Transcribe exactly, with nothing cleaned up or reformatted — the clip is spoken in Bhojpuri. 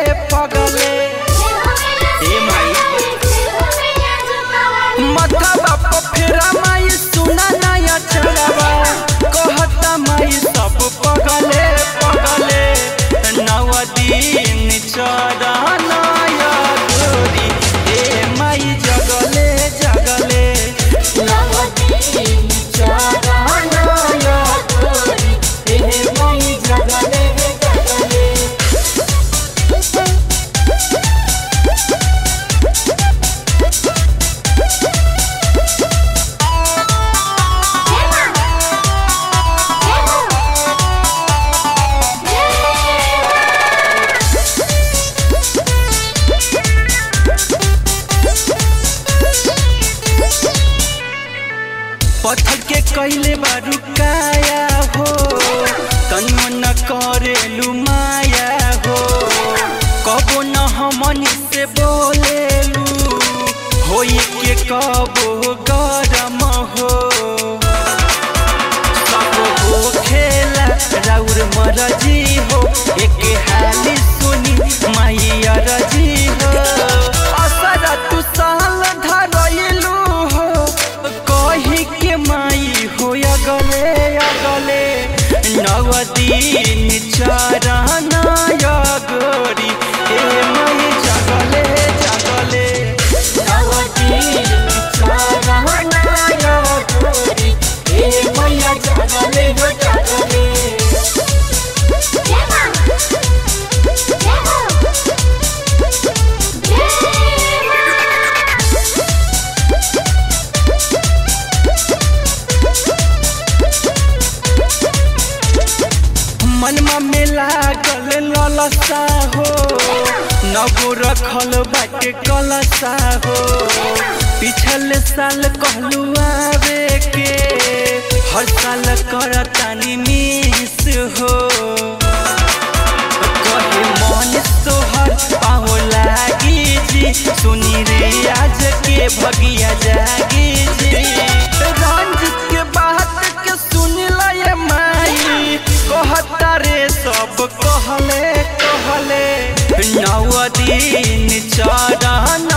पगले ए माई माथा बाप फेरा माई सुना नया चढ़ावा कहता माई सब पगले पगले नव दिन चढ़ना गोरी ए माई जगले जगले नव दिन चढ़ना गोरी ए माई जगले जगले। पत्थर के कैले बारू काया हो तनु न करेलू माया हो कबो न हमनी से बोलेलू होई के कबो गरम हो सब हो खेला राउर मरजी हो एक हाली सुनी माई अरजी हो असरा तू साल धरइलू हो कही के माई हो अगले अगले नव दिन चढ़ना गोरी ए माई जगले जगले नव दिन चढ़ना गोरी ए मैया जगले हो जगले। मनमा में लागल ललसा हो नगो रखल बाटे कलसा हो पिछल साल कहलू आवे के हर साल करतानी मिस हो कहे मन सोहर पाहो लागी जी सुनी रे आज के भगिया जागी जी रंजित के बात के सुन ले माई कहता रे सब कहले कहले नव दिन चढ़ना